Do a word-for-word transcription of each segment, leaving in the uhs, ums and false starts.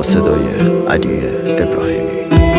صدای علی ابراهیمی.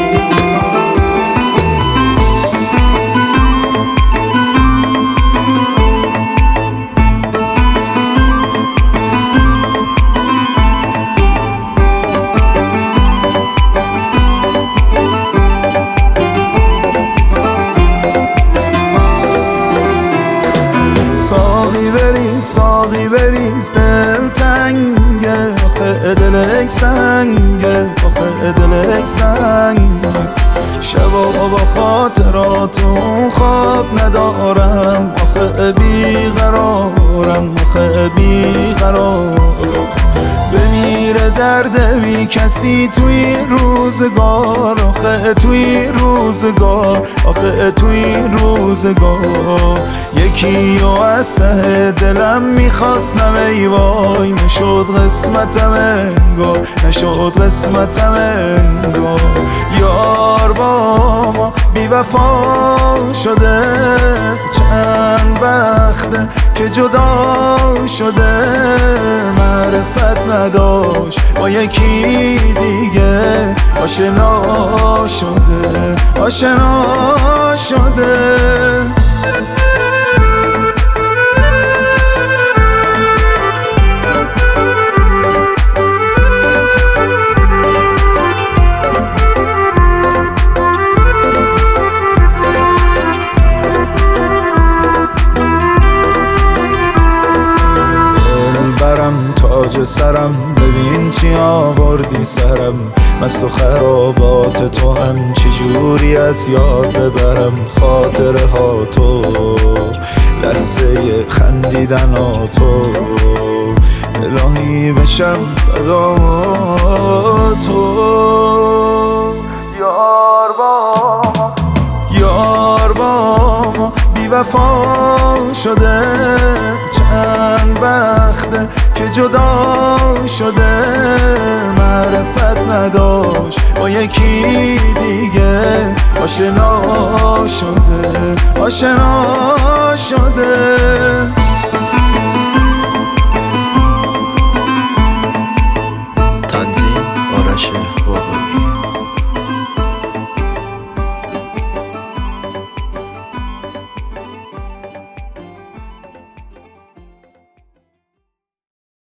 ساقی بریز ساقی بریز دل تنگه، آخه دل ای سنگه، آخه دل ای سنگه. شبا با خاطراتون خواب ندارم، آخه بیقرارم، آخه بیقرارم. بمیره درد بی کسی توی روزگار، آخه توی روزگار، آخه توی روزگار. یکی و از ته دلم میخواستم ای وای، نشد قسمتم انگار، نشد قسمتم انگار. یار با ما بی وفا شده، چند وقته که جدا شده. معرفت نداشت با یکی دیگه، آشنا شده، آشنا شده. تاج سرم ببین چی آوردی سرم، مست و خرابات تو هم چجوری از یاد ببرم. خاطره ها تو، لحظه خندیدن ها تو، الهی بشم فدا تو. یار با ما یار با ما بی وفا شده، چند وقته که جدا شده. معرفت نداشت با یکی دیگه، آشنا شده، آشنا شده.